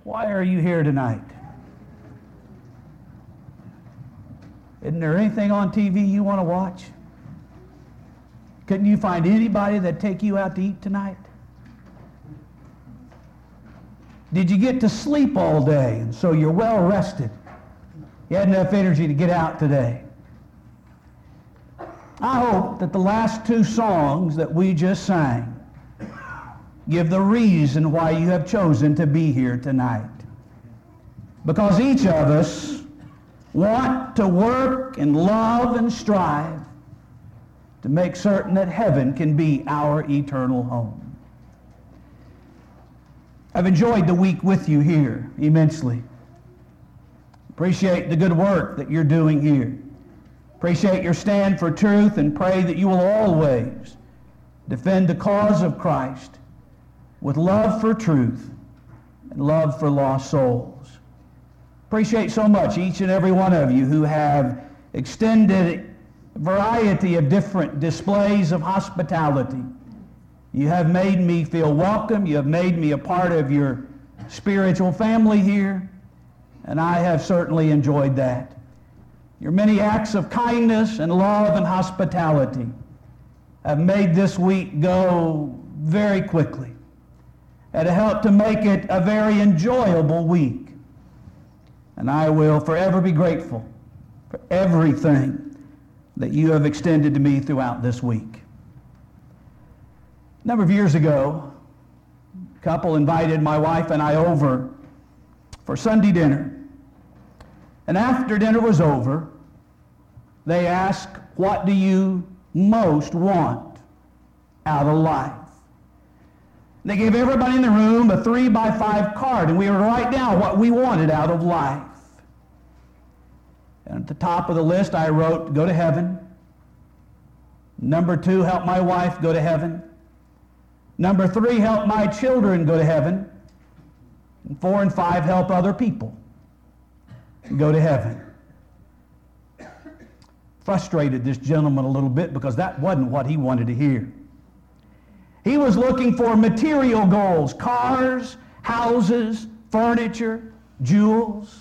Why are you here tonight? Isn't there anything on TV you want to watch? Couldn't you find anybody that'd take you out to eat tonight? Did you get to sleep all day and so you're well rested? You had enough energy to get out today? I hope that the last two songs that we just sang give the reason why you have chosen to be here tonight. Because each of us want to work and love and strive to make certain that heaven can be our eternal home. I've enjoyed the week with you here immensely. Appreciate the good work that you're doing here. Appreciate your stand for truth and pray that you will always defend the cause of Christ with love for truth and love for lost souls. Appreciate so much each and every one of you who have extended a variety of different displays of hospitality. You have made me feel welcome. You have made me a part of your spiritual family here, and I have certainly enjoyed that. Your many acts of kindness and love and hospitality have made this week go very quickly and helped to make it a very enjoyable week. And I will forever be grateful for everything that you have extended to me throughout this week. A number of years ago, a couple invited my wife and I over for Sunday dinner. And after dinner was over, they asked, "What do you most want out of life?" They gave everybody in the room a 3x5 card, and we were to write down what we wanted out of life. And at the top of the list, I wrote, go to heaven. Number 2, help my wife go to heaven. Number 3, help my children go to heaven. And 4 and 5, help other people go to heaven. Frustrated this gentleman a little bit because that wasn't what he wanted to hear. He was looking for material goals, cars, houses, furniture, jewels.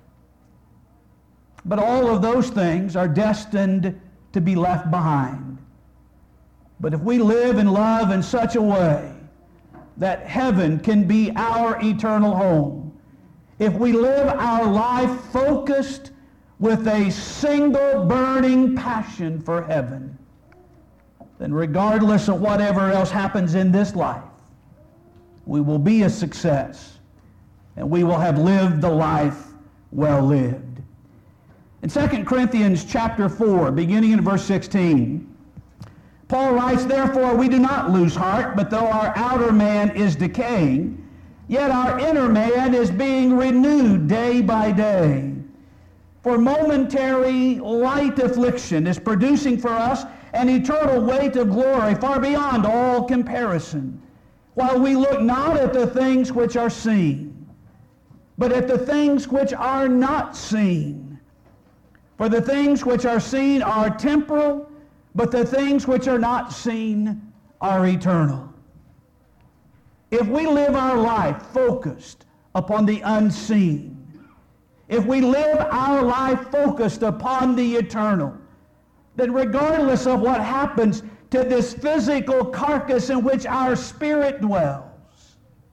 But all of those things are destined to be left behind. But if we live and love in such a way that heaven can be our eternal home, if we live our life focused with a single burning passion for heaven, then regardless of whatever else happens in this life, we will be a success and we will have lived the life well lived. In 2 Corinthians chapter 4, beginning in verse 16, Paul writes, "Therefore we do not lose heart, but though our outer man is decaying, yet our inner man is being renewed day by day. For momentary light affliction is producing for us an eternal weight of glory far beyond all comparison, while we look not at the things which are seen, but at the things which are not seen. For the things which are seen are temporal, but the things which are not seen are eternal." If we live our life focused upon the unseen, if we live our life focused upon the eternal, then regardless of what happens to this physical carcass in which our spirit dwells,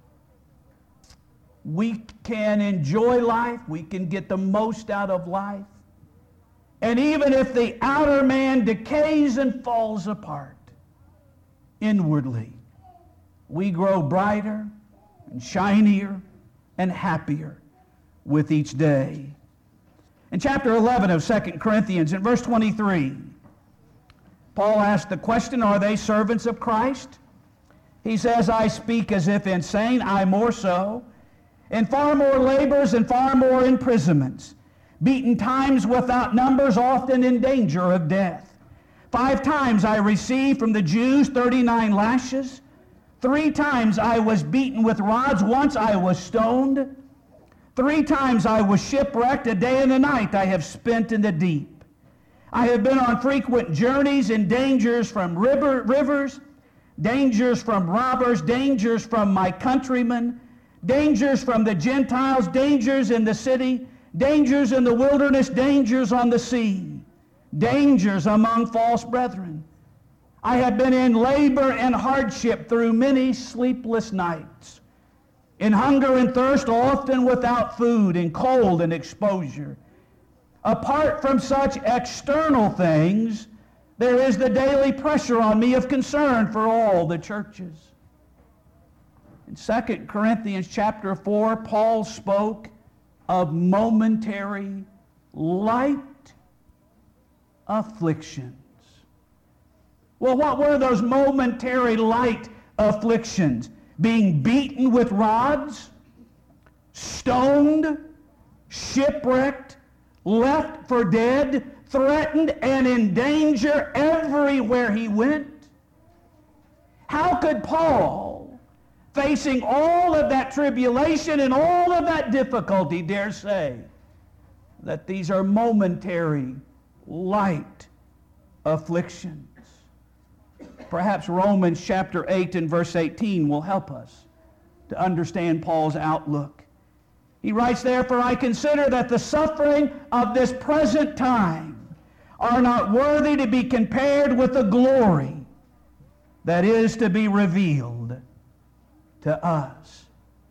we can enjoy life, we can get the most out of life. And even if the outer man decays and falls apart, inwardly, we grow brighter and shinier and happier with each day. In chapter 11 of 2 Corinthians, in verse 23, Paul asked the question, are they servants of Christ? He says, "I speak as if insane, I more so, in far more labors and far more imprisonments, beaten times without numbers, often in danger of death. 5 times I received from the Jews 39 lashes. 3 times I was beaten with rods. Once I was stoned. 3 times I was shipwrecked. A day and a night I have spent in the deep. I have been on frequent journeys in dangers from rivers, dangers from robbers, dangers from my countrymen, dangers from the Gentiles, dangers in the city, dangers in the wilderness, dangers on the sea, dangers among false brethren. I have been in labor and hardship through many sleepless nights, in hunger and thirst, often without food, in cold and exposure. Apart from such external things, there is the daily pressure on me of concern for all the churches. In 2 Corinthians chapter 4, Paul spoke of momentary light afflictions. Well, what were those momentary light afflictions? Being beaten with rods, stoned, shipwrecked, left for dead, threatened and in danger everywhere he went. How could Paul, facing all of that tribulation and all of that difficulty, dare say that these are momentary light afflictions? Perhaps Romans chapter 8 and verse 18 will help us to understand Paul's outlook. He writes, "Therefore I consider that the suffering of this present time are not worthy to be compared with the glory that is to be revealed to us."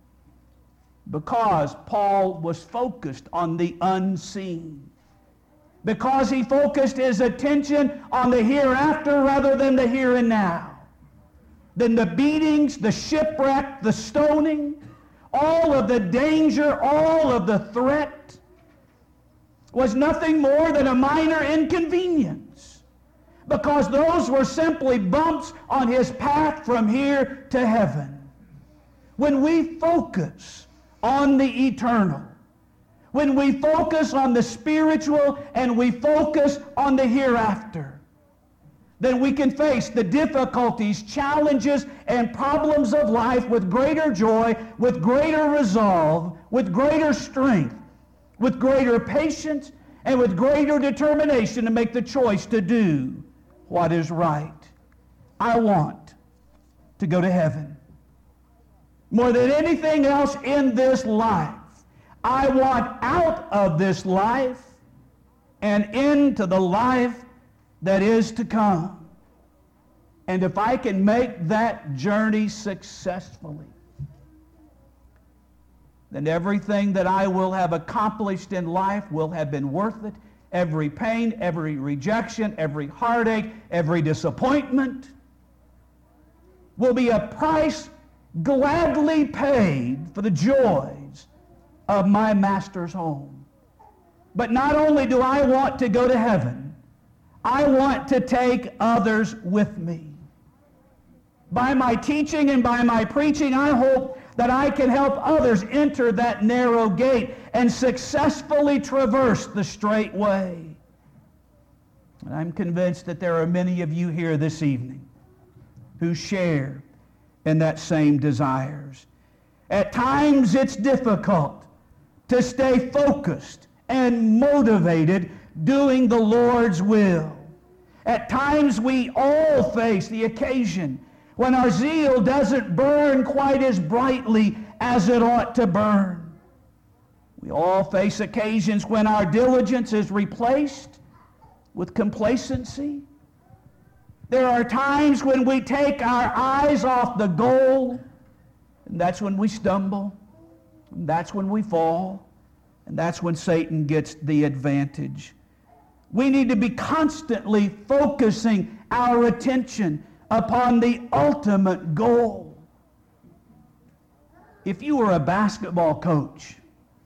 Because Paul was focused on the unseen. Because he focused his attention on the hereafter rather than the here and now. Then the beatings, the shipwreck, the stoning, all of the danger, all of the threat was nothing more than a minor inconvenience, because those were simply bumps on his path from here to heaven. When we focus on the eternal, when we focus on the spiritual and we focus on the hereafter, then we can face the difficulties, challenges, and problems of life with greater joy, with greater resolve, with greater strength, with greater patience, and with greater determination to make the choice to do what is right. I want to go to heaven. More than anything else in this life, I want out of this life and into the life that is to come. And if I can make that journey successfully, then everything that I will have accomplished in life will have been worth it. Every pain, every rejection, every heartache, every disappointment will be a price gladly paid for the joys of my Master's home. But not only do I want to go to heaven, I want to take others with me. By my teaching and by my preaching, I hope that I can help others enter that narrow gate and successfully traverse the straight way. And I'm convinced that there are many of you here this evening who share in that same desires. At times it's difficult to stay focused and motivated doing the Lord's will. At times we all face the occasion when our zeal doesn't burn quite as brightly as it ought to burn. We all face occasions when our diligence is replaced with complacency. There are times when we take our eyes off the goal, and that's when we stumble, and that's when we fall, and that's when Satan gets the advantage. We need to be constantly focusing our attention upon the ultimate goal. If you were a basketball coach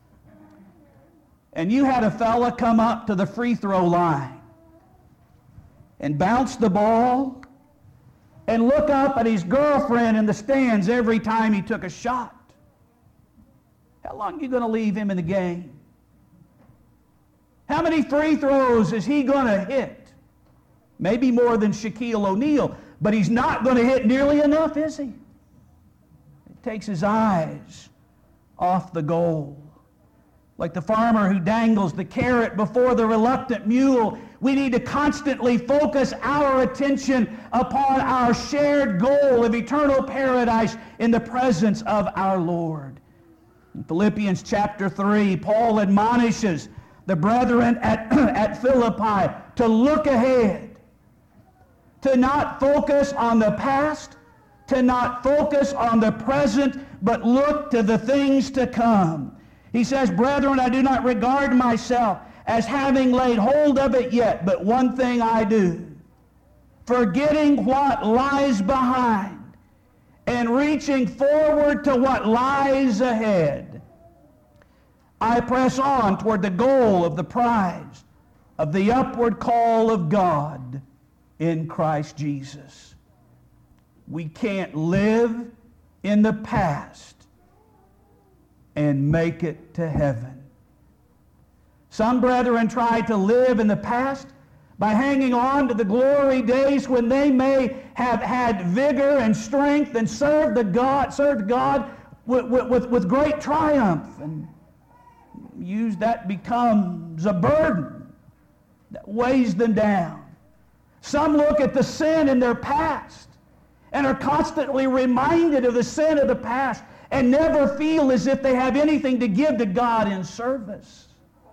and you had a fella come up to the free throw line and bounce the ball and look up at his girlfriend in the stands every time he took a shot, how long are you going to leave him in the game? How many free throws is he going to hit? Maybe more than Shaquille O'Neal, but he's not going to hit nearly enough, is he? It takes his eyes off the goal. Like the farmer who dangles the carrot before the reluctant mule, we need to constantly focus our attention upon our shared goal of eternal paradise in the presence of our Lord. In Philippians chapter 3, Paul admonishes the brethren at Philippi to look ahead, to not focus on the past, to not focus on the present, but look to the things to come. He says, "Brethren, I do not regard myself as having laid hold of it yet, but one thing I do, forgetting what lies behind and reaching forward to what lies ahead, I press on toward the goal of the prize of the upward call of God in Christ Jesus." We can't live in the past and make it to heaven. Some brethren try to live in the past by hanging on to the glory days when they may have had vigor and strength and served God with great triumph, and that becomes a burden that weighs them down. Some look at the sin in their past and are constantly reminded of the sin of the past and never feel as if they have anything to give to God in service.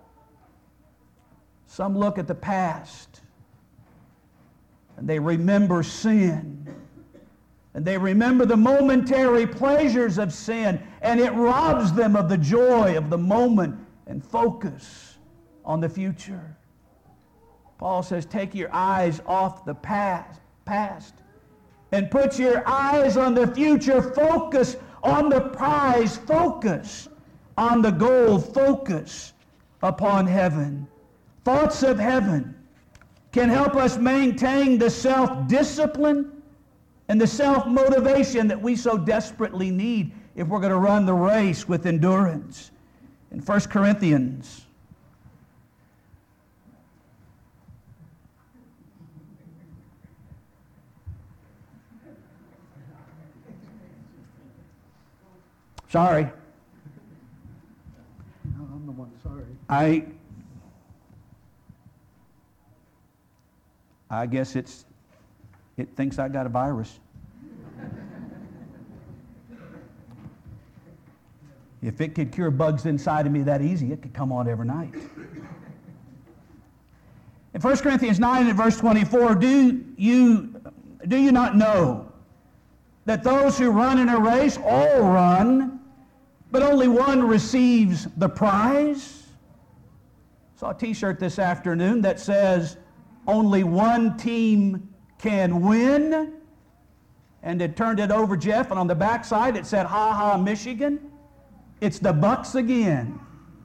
Some look at the past and they remember sin, and they remember the momentary pleasures of sin, and it robs them of the joy of the moment and focus on the future. Paul says, take your eyes off the past and put your eyes on the future. Focus on the prize. Focus on the goal. Focus upon heaven. Thoughts of heaven can help us maintain the self-discipline and the self-motivation that we so desperately need if we're going to run the race with endurance. In 1 Corinthians Sorry. No, I'm the one sorry. I guess it thinks I got a virus. If it could cure bugs inside of me that easy, it could come on every night. In 1 Corinthians 9 and verse 24, do you not know that those who run in a race all run, but only one receives the prize? Saw a t-shirt this afternoon that says, only one team can win. And it turned it over, Jeff, and on the back side it said, ha ha, Michigan. It's the Bucks again.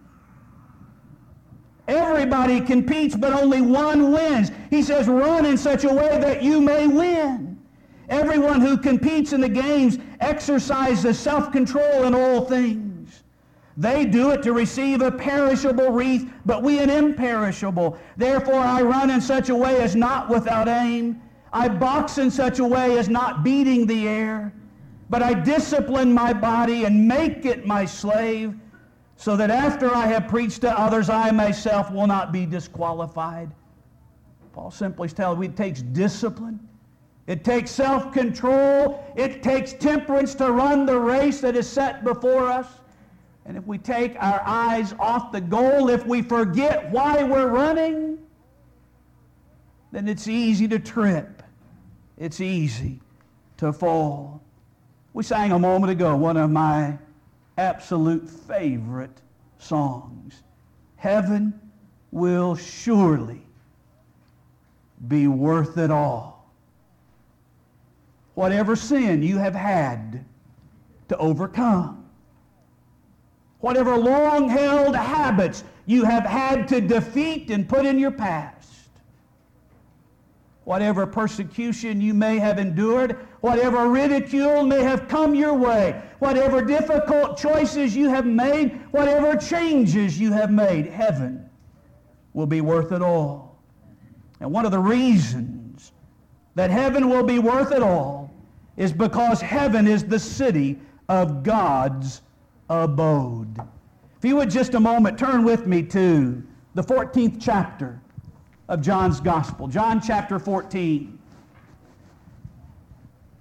Everybody competes, but only one wins. He says, run in such a way that you may win. Everyone who competes in the games exercises self-control in all things. They do it to receive a perishable wreath, but we an imperishable. Therefore I run in such a way as not without aim. I box in such a way as not beating the air. But I discipline my body and make it my slave, so that after I have preached to others, I myself will not be disqualified. Paul simply tells us it takes discipline. It takes self-control. It takes temperance to run the race that is set before us. And if we take our eyes off the goal, if we forget why we're running, then it's easy to trip. It's easy to fall. We sang a moment ago one of my absolute favorite songs. Heaven will surely be worth it all. Whatever sin you have had to overcome, whatever long-held habits you have had to defeat and put in your past, whatever persecution you may have endured, whatever ridicule may have come your way, whatever difficult choices you have made, whatever changes you have made, heaven will be worth it all. And one of the reasons that heaven will be worth it all is because heaven is the city of God's abode. If you would just a moment turn with me to the 14th chapter of John's Gospel. John chapter 14.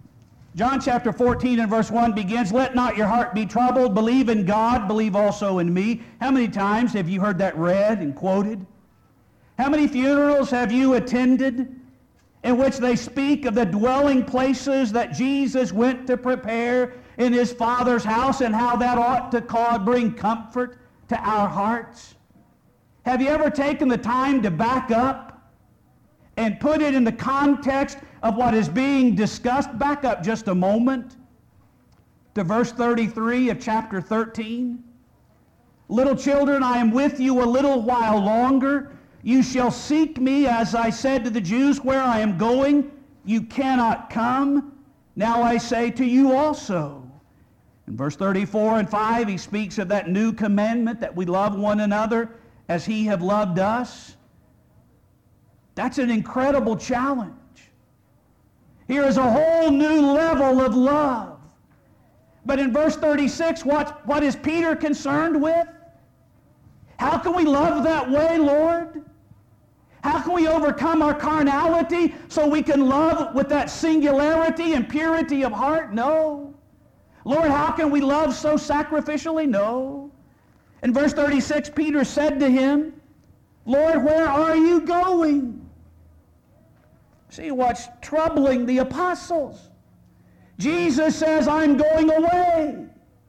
John chapter 14 and verse 1 begins, "Let not your heart be troubled. Believe in God, believe also in me." How many times have you heard that read and quoted? How many funerals have you attended in which they speak of the dwelling places that Jesus went to prepare in his Father's house, and how that ought to bring comfort to our hearts? Have you ever taken the time to back up and put it in the context of what is being discussed? Back up just a moment to verse 33 of chapter 13. "Little children, I am with you a little while longer. You shall seek me, as I said to the Jews, where I am going, you cannot come. Now I say to you also." In verse 34 and 5, he speaks of that new commandment, that we love one another as he have loved us. That's an incredible challenge. Here is a whole new level of love. But in verse 36, what is Peter concerned with? How can we love that way, Lord? How can we overcome our carnality so we can love with that singularity and purity of heart? No. Lord, how can we love so sacrificially? No. In verse 36, Peter said to him, "Lord, where are you going?" See what's troubling the apostles. Jesus says, "I'm going away."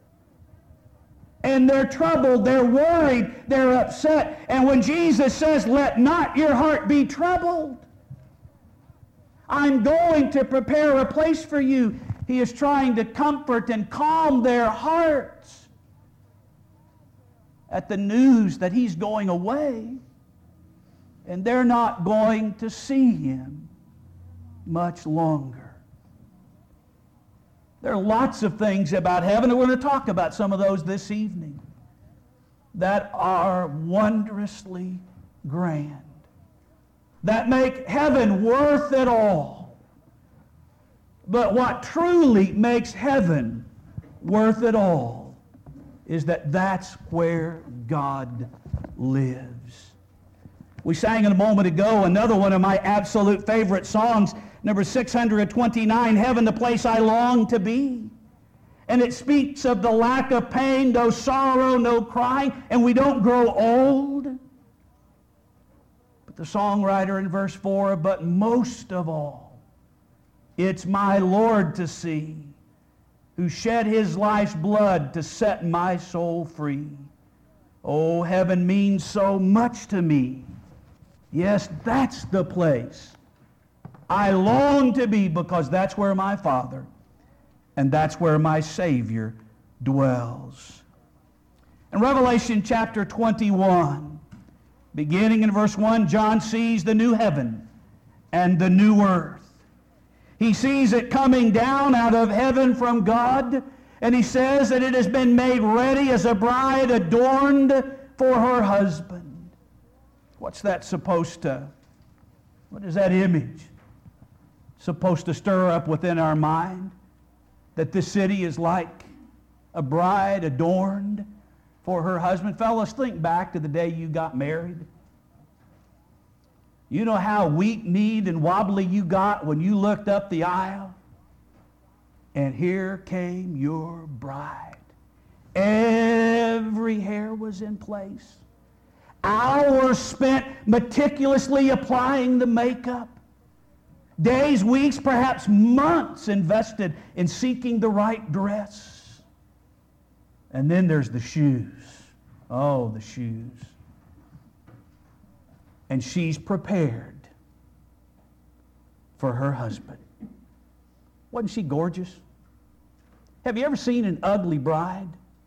And they're troubled, they're worried, they're upset. And when Jesus says, "Let not your heart be troubled, I'm going to prepare a place for you," he is trying to comfort and calm their hearts at the news that he's going away, and they're not going to see him much longer. There are lots of things about heaven, and we're going to talk about some of those this evening, that are wondrously grand, that make heaven worth it all. But what truly makes heaven worth it all is that that's where God lives. We sang a moment ago another one of my absolute favorite songs, number 629, "Heaven, the place I long to be." And it speaks of the lack of pain, no sorrow, no crying, and we don't grow old. But the songwriter in verse 4, "But most of all, it's my Lord to see, who shed his life's blood to set my soul free. Oh, heaven means so much to me. Yes, that's the place I long to be, because that's where my Father and that's where my Savior dwells." In Revelation chapter 21, beginning in verse 1, John sees the new heaven and the new earth. He sees it coming down out of heaven from God, and he says that it has been made ready as a bride adorned for her husband. What's that supposed to, what is that image supposed to stir up within our mind? That this city is like a bride adorned for her husband. Fellas, think back to the day you got married. You know how weak-kneed and wobbly you got when you looked up the aisle? And here came your bride. Every hair was in place. Hours spent meticulously applying the makeup. Days, weeks, perhaps months invested in seeking the right dress. And then there's the shoes. Oh, the shoes. And she's prepared for her husband. Wasn't she gorgeous? Have you ever seen an ugly bride?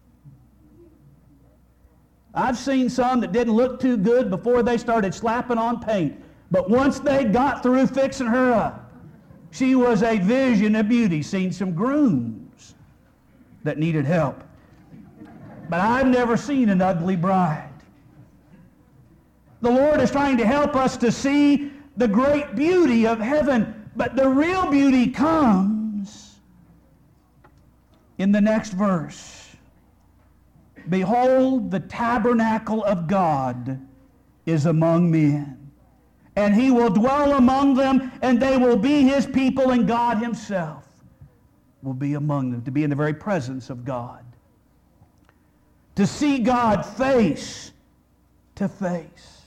I've seen some that didn't look too good before they started slapping on paint. But once they got through fixing her up, she was a vision of beauty. Seen some grooms that needed help. But I've never seen an ugly bride. The Lord is trying to help us to see the great beauty of heaven. But the real beauty comes in the next verse. "Behold, the tabernacle of God is among men, and he will dwell among them, and they will be his people, and God himself will be among them, to be in the very presence of God. To see God face to face.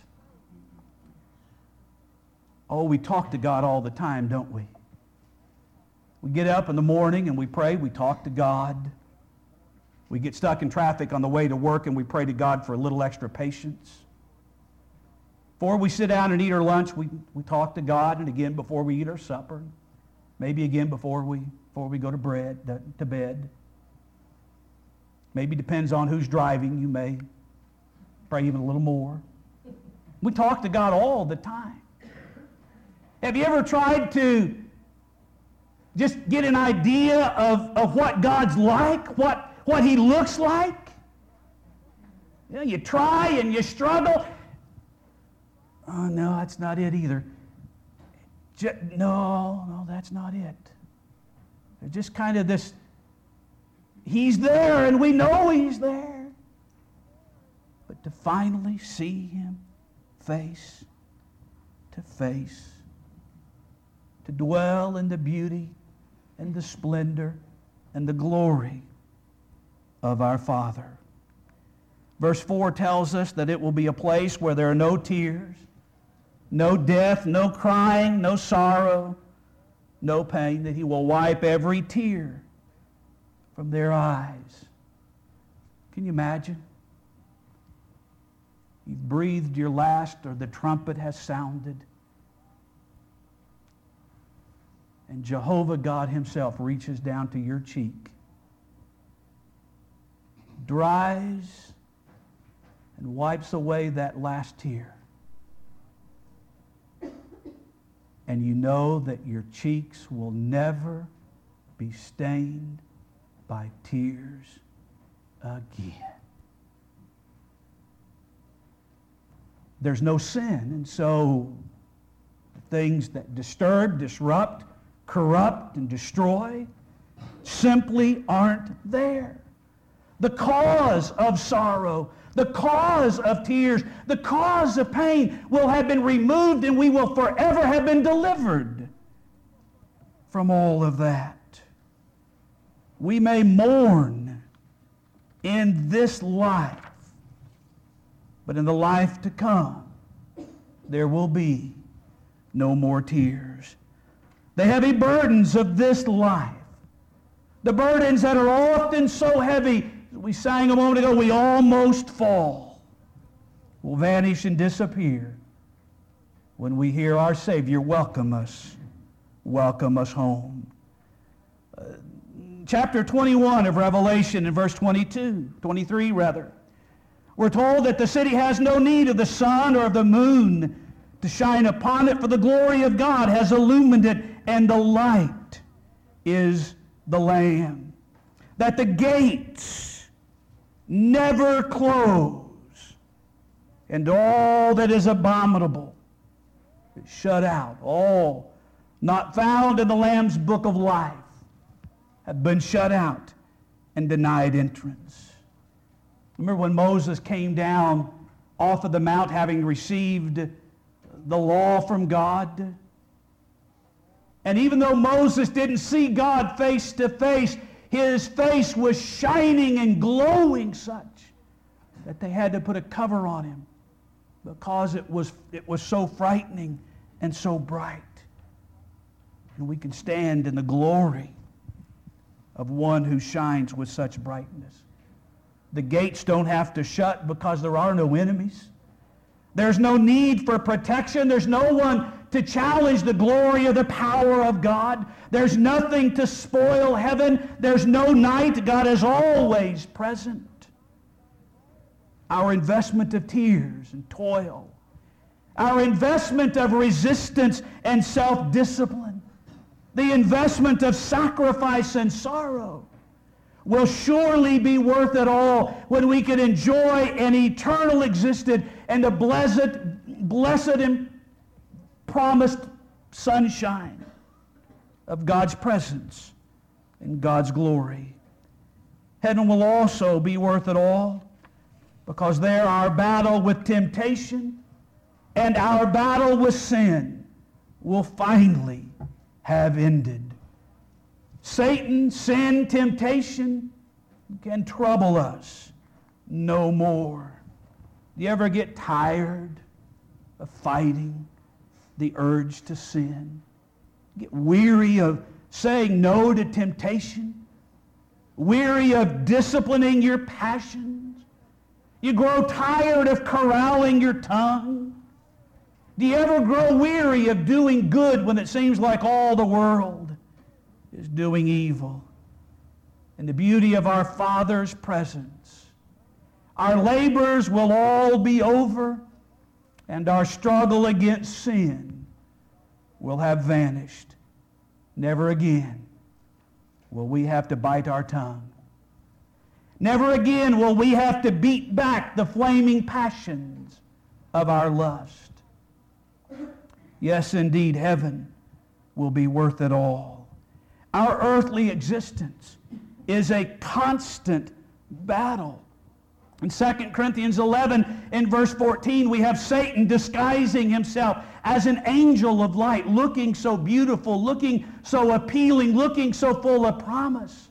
Oh, we talk to God all the time, don't we? We get up in the morning and we pray, we talk to God. We get stuck in traffic on the way to work and we pray to God for a little extra patience. Before we sit down and eat our lunch, we talk to God, and again before we eat our supper. Maybe again before we go to bed. Maybe depends on who's driving. You may pray even a little more. We talk to God all the time. Have you ever tried to just get an idea of what God's like, what He looks like? You know, you try and you struggle. Oh, no, that's not it either. No, that's not it. There's just kind of this, He's there and we know He's there. But to finally see Him face to face, to dwell in the beauty and the splendor and the glory of our Father. Verse 4 tells us that it will be a place where there are no tears, no death, no crying, no sorrow, no pain, that He will wipe every tear from their eyes. Can you imagine? You've breathed your last, or the trumpet has sounded, and Jehovah God Himself reaches down to your cheek, dries and wipes away that last tear. And you know that your cheeks will never be stained by tears again. There's no sin, and so things that disturb, disrupt, corrupt, and destroy simply aren't there. The cause of sorrow, the cause of tears, the cause of pain will have been removed, and we will forever have been delivered from all of that. We may mourn in this life, but in the life to come, there will be no more tears. The heavy burdens of this life, the burdens that are often so heavy, we sang a moment ago, we almost fall, will vanish and disappear when we hear our Savior welcome us home. Chapter 21 of Revelation, in verse 23 rather, we're told that the city has no need of the sun or of the moon to shine upon it, for the glory of God has illumined it, and the light is the Lamb. That the gates never close, and all that is abominable is shut out. All not found in the Lamb's book of life have been shut out and denied entrance. Remember when Moses came down off of the mount having received the law from God? And even though Moses didn't see God face to face, his face was shining and glowing such that they had to put a cover on him because it was so frightening and so bright. And we can stand in the glory of one who shines with such brightness. The gates don't have to shut because there are no enemies. There's no need for protection. There's no one to challenge the glory of the power of God. There's nothing to spoil heaven. There's no night. God is always present. Our investment of tears and toil, our investment of resistance and self-discipline, the investment of sacrifice and sorrow will surely be worth it all when we can enjoy an eternal existence and the blessed and promised sunshine of God's presence and God's glory. Heaven will also be worth it all because there our battle with temptation and our battle with sin will finally have ended. Satan, sin, temptation can trouble us no more. Do you ever get tired of fighting the urge to sin? Get weary of saying no to temptation? Weary of disciplining your passions? You grow tired of corralling your tongue? Do you ever grow weary of doing good when it seems like all the world is doing evil? In the beauty of our Father's presence, our labors will all be over, and our struggle against sin will have vanished. Never again will we have to bite our tongue. Never again will we have to beat back the flaming passions of our lust. Yes, indeed, heaven will be worth it all. Our earthly existence is a constant battle. In 2 Corinthians 11, in verse 14, we have Satan disguising himself as an angel of light, looking so beautiful, looking so appealing, looking so full of promise.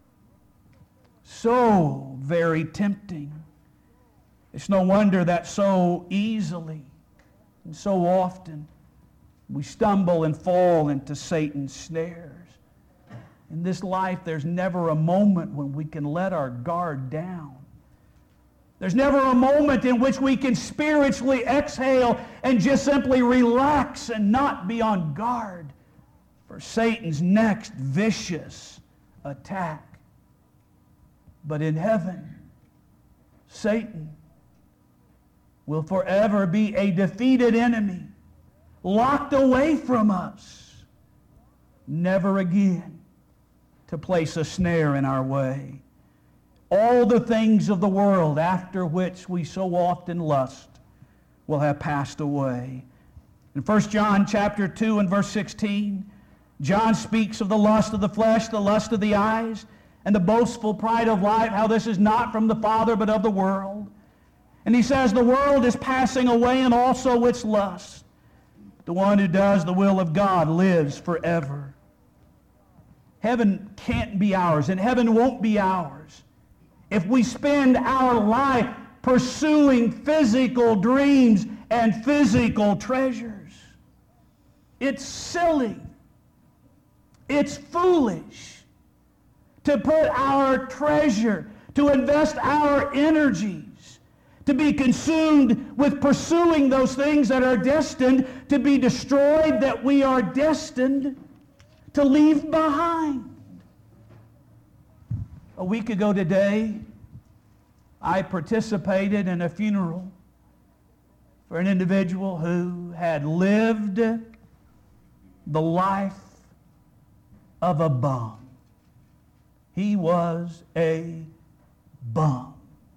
So very tempting. It's no wonder that so easily and so often we stumble and fall into Satan's snares. In this life, there's never a moment when we can let our guard down. There's never a moment in which we can spiritually exhale and just simply relax and not be on guard for Satan's next vicious attack. But in heaven, Satan will forever be a defeated enemy, locked away from us, never again to place a snare in our way. All the things of the world after which we so often lust will have passed away. In 1 John chapter 2 and verse 16, John speaks of the lust of the flesh, the lust of the eyes, and the boastful pride of life, how this is not from the Father but of the world. And he says the world is passing away and also its lust. The one who does the will of God lives forever. Heaven can't be ours, and heaven won't be ours if we spend our life pursuing physical dreams and physical treasures. It's silly. It's foolish to put our treasure, to invest our energies, to be consumed with pursuing those things that are destined to be destroyed, that we are destined to leave behind. A week ago today, I participated in a funeral for an individual who had lived the life of a bum. He was a bum.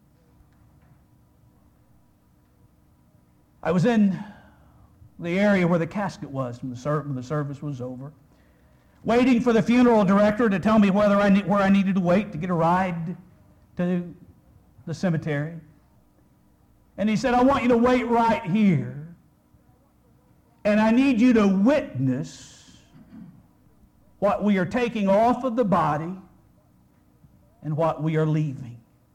I was in the area where the casket was when the service was over, waiting for the funeral director to tell me where I needed to wait to get a ride to the cemetery. And he said, I want you to wait right here, and I need you to witness what we are taking off of the body and what we are leaving.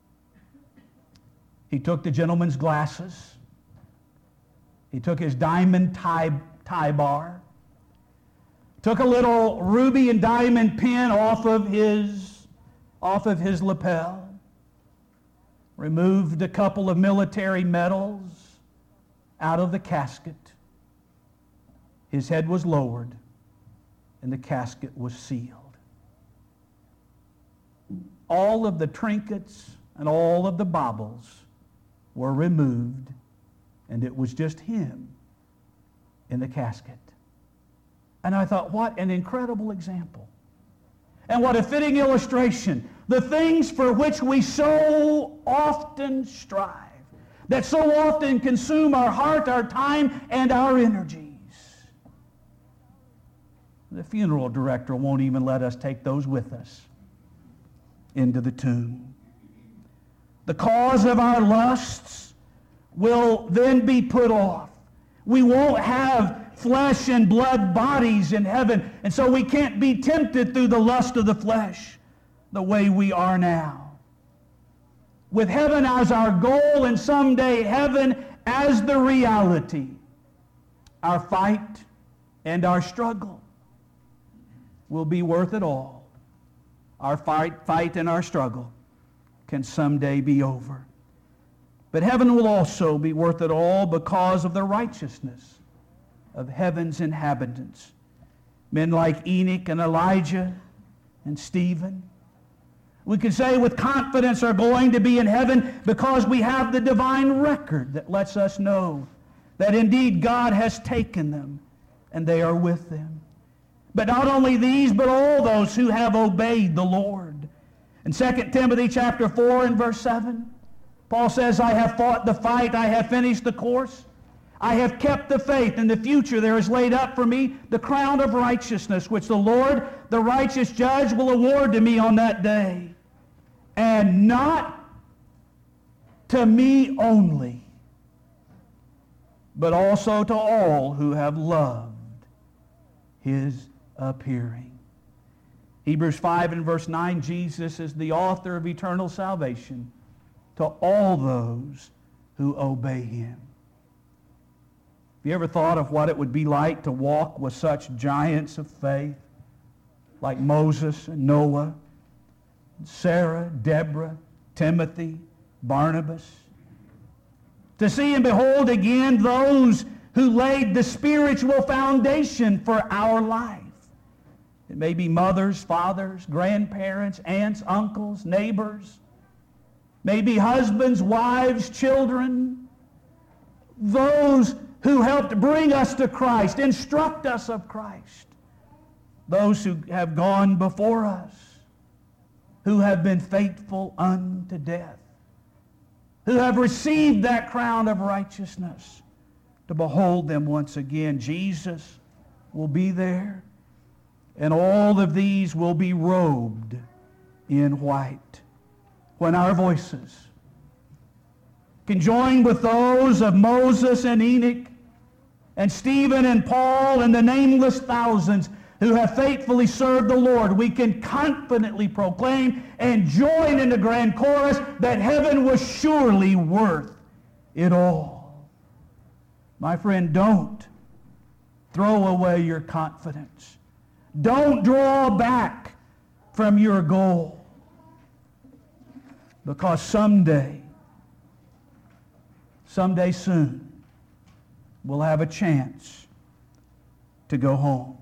He took the gentleman's glasses. He took his diamond tie bar, took a little ruby and diamond pin off of his lapel, removed a couple of military medals out of the casket. His head was lowered, and the casket was sealed. All of the trinkets and all of the baubles were removed, and it was just him in the casket. And I thought, what an incredible example. And what a fitting illustration. The things for which we so often strive, that so often consume our heart, our time, and our energies. The funeral director won't even let us take those with us into the tomb. The cause of our lusts will then be put off. We won't have flesh and blood bodies in heaven. And so we can't be tempted through the lust of the flesh the way we are now. With heaven as our goal and someday heaven as the reality, our fight and our struggle will be worth it all. Our fight and our struggle can someday be over. But heaven will also be worth it all because of the righteousness of heaven's inhabitants. Men like Enoch and Elijah and Stephen. We can say with confidence are going to be in heaven because we have the divine record that lets us know that indeed God has taken them and they are with them. But not only these, but all those who have obeyed the Lord. In 2 Timothy chapter 4 and verse 7, Paul says, I have fought the fight, I have finished the course, I have kept the faith. In the future there is laid up for me the crown of righteousness, which the Lord, the righteous judge, will award to me on that day. And not to me only, but also to all who have loved his appearing. Hebrews 5 and verse 9, Jesus is the author of eternal salvation to all those who obey him. Have you ever thought of what it would be like to walk with such giants of faith like Moses and Noah, Sarah, Deborah, Timothy, Barnabas? To see and behold again those who laid the spiritual foundation for our life. It may be mothers, fathers, grandparents, aunts, uncles, neighbors, maybe husbands, wives, children, those who helped bring us to Christ, instruct us of Christ, those who have gone before us, who have been faithful unto death, who have received that crown of righteousness, to behold them once again. Jesus will be there, and all of these will be robed in white. When our voices can join with those of Moses and Enoch and Stephen and Paul and the nameless thousands who have faithfully served the Lord, we can confidently proclaim and join in the grand chorus that heaven was surely worth it all. My friend, don't throw away your confidence. Don't draw back from your goal. Because someday soon, we'll have a chance to go home.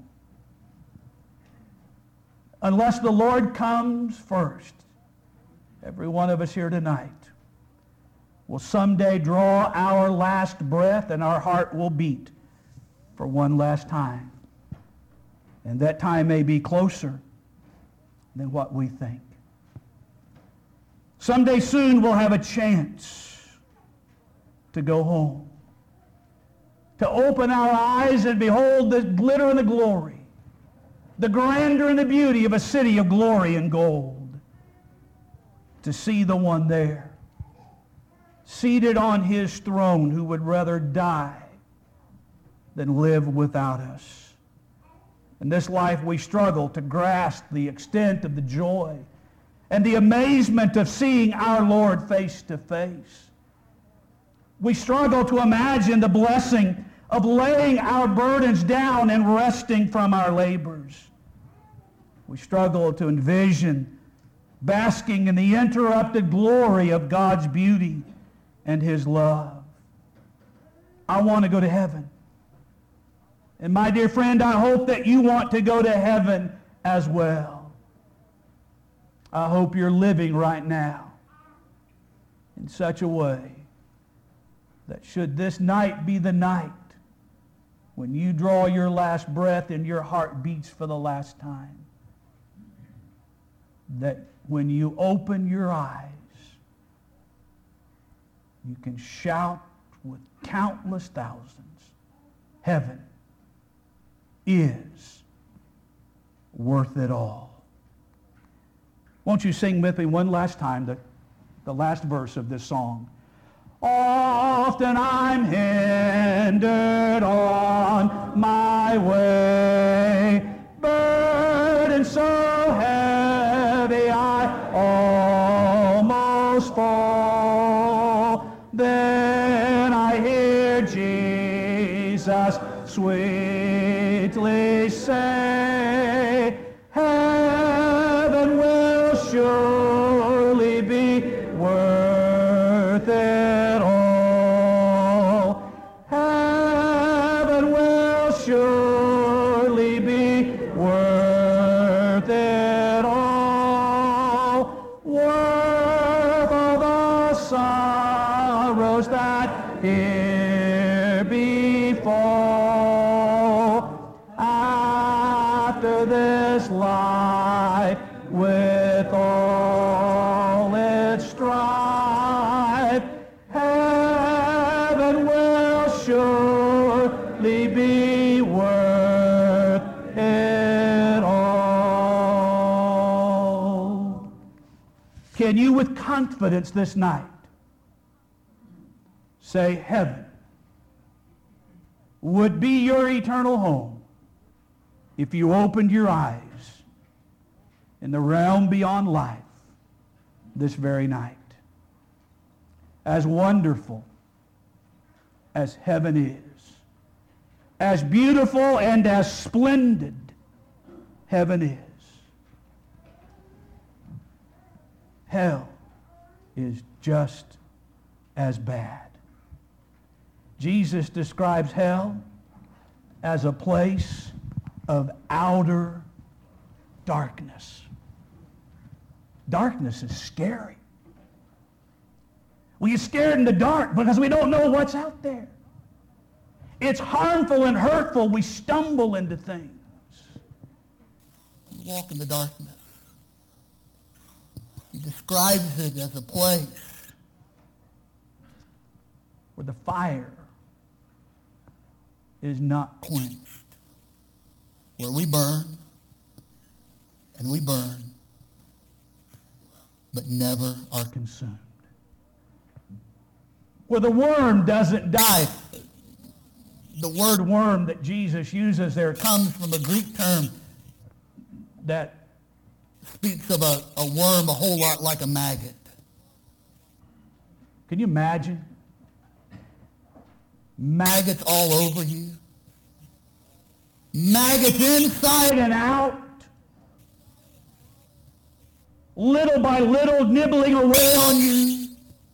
Unless the Lord comes first, every one of us here tonight will someday draw our last breath and our heart will beat for one last time. And that time may be closer than what we think. Someday soon we'll have a chance to go home, to open our eyes and behold the glitter and the glory, the grandeur and the beauty of a city of glory and gold, to see the one there, seated on his throne, who would rather die than live without us. In this life we struggle to grasp the extent of the joy and the amazement of seeing our Lord face to face. We struggle to imagine the blessing of laying our burdens down and resting from our labors. We struggle to envision basking in the interrupted glory of God's beauty and his love. I want to go to heaven. And my dear friend, I hope that you want to go to heaven as well. I hope you're living right now in such a way that should this night be the night when you draw your last breath and your heart beats for the last time, that when you open your eyes, you can shout with countless thousands, heaven is worth it all. Won't you sing with me one last time the last verse of this song? Often I'm hindered on my way, burden so heavy I almost fall. Then I hear Jesus sweetly say, heaven will surely be worth it all. Heaven will surely be worth it all. Worth all the sorrows that here befall. After this life with all its strife, heaven will surely be worth it all. Can you with confidence this night say heaven would be your eternal home if you opened your eyes in the realm beyond life this very night? As wonderful as heaven is, as beautiful and as splendid heaven is, hell is just as bad. Jesus describes hell as a place of outer darkness. Darkness is scary. We get scared in the dark because we don't know what's out there. It's harmful and hurtful. We stumble into things. We walk in the darkness. He describes it as a place where the fire is not quenched, where we burn and we burn, but never are consumed. Where the worm doesn't die. The word worm that Jesus uses there comes from a Greek term that speaks of a worm a whole lot like a maggot. Can you imagine? Maggots all over you. Maggots inside and out. Little by little nibbling away on you.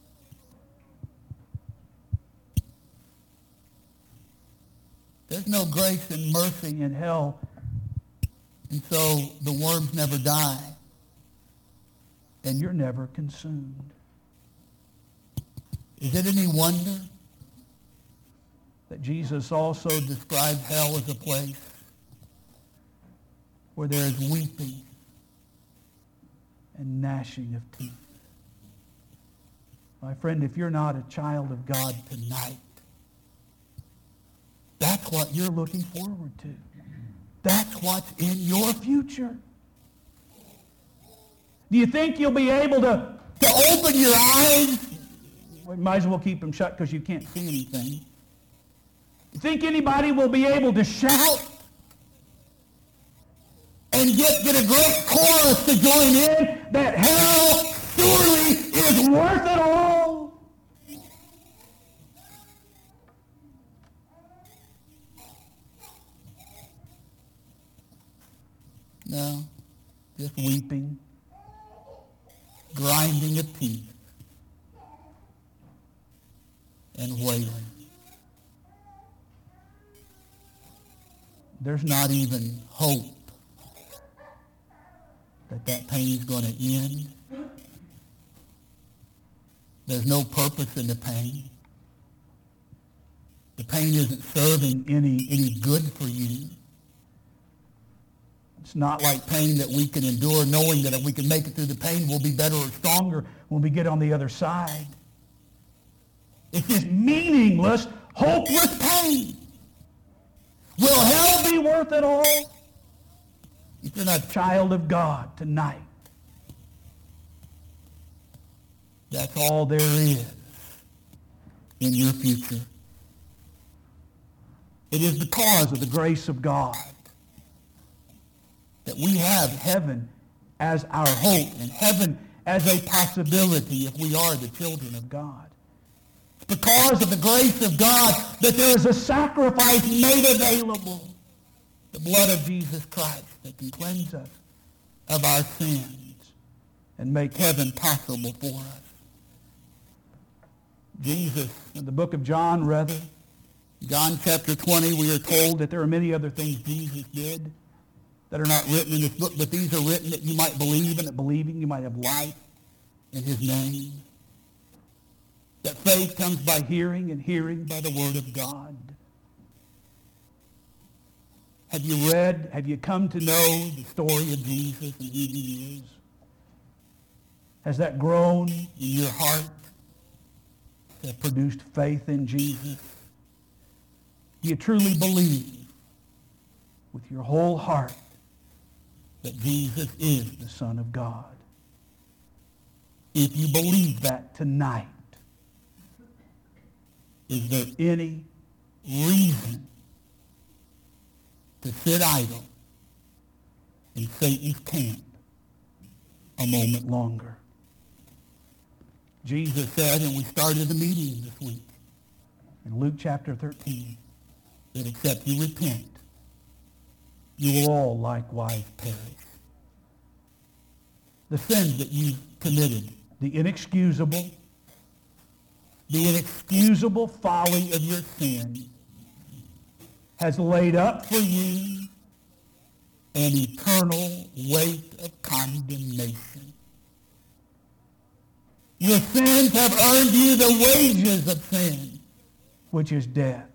There's no grace and mercy in hell. And so the worms never die. And you're never consumed. Is it any wonder that Jesus also describes hell as a place where there is weeping and gnashing of teeth? My friend, if you're not a child of God tonight, that's what you're looking forward to. That's what's in your future. Do you think you'll be able to open your eyes? We might as well keep them shut because you can't see anything. You think anybody will be able to shout and get a great chorus to join in that hell surely is worth it all? No, just weeping, grinding of teeth, and wailing. There's not even hope that pain is going to end. There's no purpose in the pain. The pain isn't serving any good for you. It's not like pain that we can endure knowing that if we can make it through the pain, we'll be better or stronger when we get on the other side. It's just meaningless, hopeless pain. Will hell be worth it all? If you're not a child of God tonight, that's all there is in your future. It is because of the grace of God that we have heaven as our hope and heaven as a possibility if we are the children of God. It's because of the grace of God that there is a sacrifice made available, the blood of Jesus Christ, that can cleanse us of our sins and make heaven possible for us. Jesus, in the book of John, John chapter 20, we are told that there are many other things Jesus did that are not written in this book, but these are written that you might believe, and that believing you might have life in his name. That faith comes by hearing, and hearing by the word of God. Have you come to know the story of Jesus and who he is? Has that grown in your heart? That produced faith in Jesus? Do you truly believe with your whole heart that Jesus is the Son of God? If you believe that tonight, is there any reason to sit idle in Satan's camp a moment longer? Jesus said, and we started the meeting this week, in Luke chapter 13, that except you repent, you will all likewise perish. The sins that you've committed, the inexcusable folly of your sin has laid up for you an eternal weight of condemnation. Your sins have earned you the wages of sin, which is death.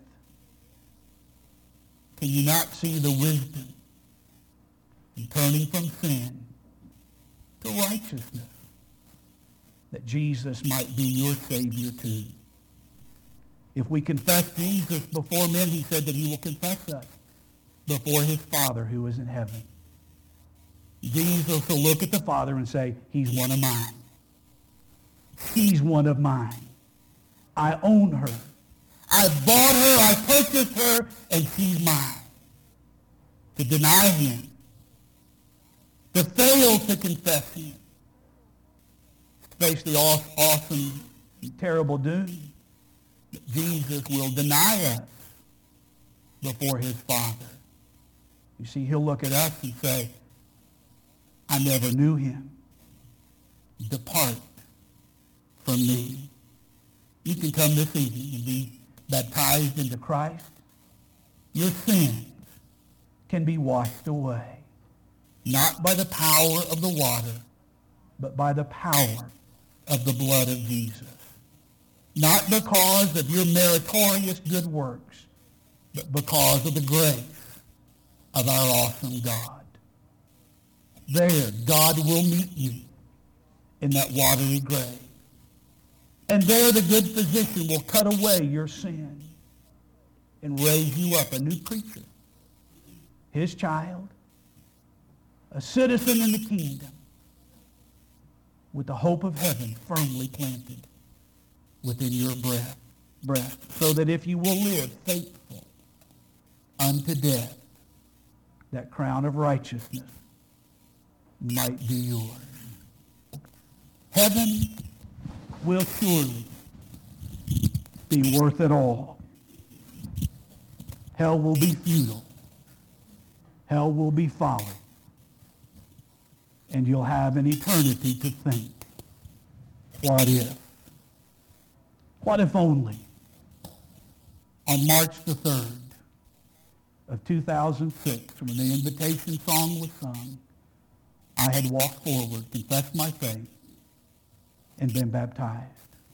Can you not see the wisdom in turning from sin to righteousness, that Jesus might be your Savior too? If we confess Jesus before men, he said that he will confess us before his Father who is in heaven. Jesus will look at the Father and say, he's one of mine. She's one of mine. I own her. I bought her, I purchased her, and she's mine. To deny him, to fail to confess him, to face the awesome and terrible doom that Jesus will deny us before his Father. You see, he'll look at us and say, I never knew him. Depart from me. You can come this evening and be baptized into Christ. Your sins can be washed away, not by the power of the water, but by the power of the blood of Jesus. Not because of your meritorious good works, but because of the grace of our awesome God. There, God will meet you in that watery grave. And there the good physician will cut away your sin and raise you up a new creature, his child, a citizen in the kingdom, with the hope of heaven firmly planted within your breast, so that if you will live faithful unto death, that crown of righteousness might be yours. Heaven will surely be worth it all. Hell will be futile. Hell will be folly. And you'll have an eternity to think, what if? What if only on March the 3rd of 2006, when the invitation song was sung, I had walked forward, confessed my faith, and been baptized.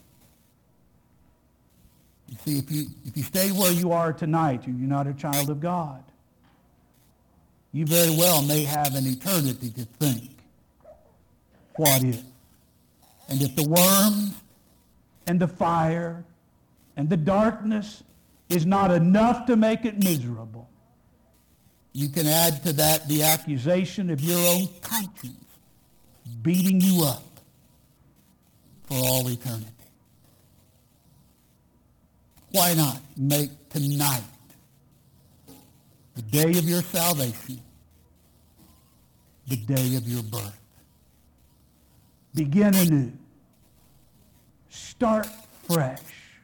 You see, if you stay where you are tonight, you're not a child of God. You very well may have an eternity to think, what if? And if the worms and the fire and the darkness is not enough to make it miserable, you can add to that the accusation of your own conscience beating you up for all eternity. Why not? Make tonight, the day of your salvation, the day of your birth. Begin anew. Start fresh.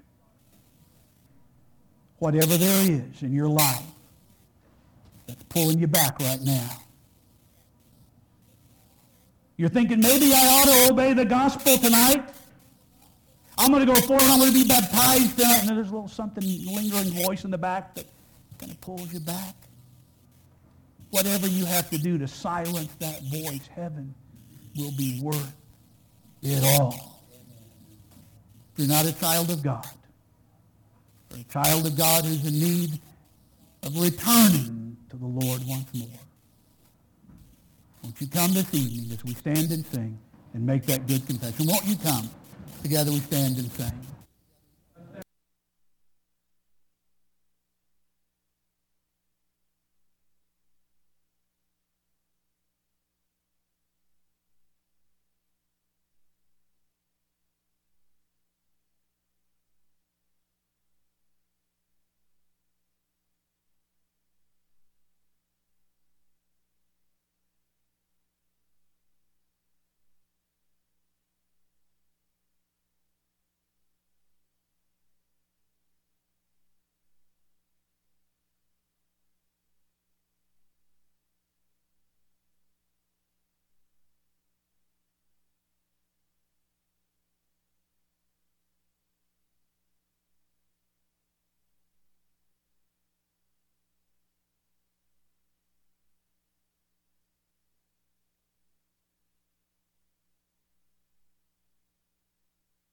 Whatever there is in your life that's pulling you back right now. You're thinking, maybe I ought to obey the gospel tonight. I'm going to go forward. I'm going to be baptized tonight. And there's a little something, lingering voice in the back that kind of pulls you back. Whatever you have to do to silence that voice, heaven will be worth it all. If you're not a child of God, or a child of God who's in need of returning to the Lord once more, won't you come this evening as we stand and sing and make that good confession? Won't you come? Together we stand and sing.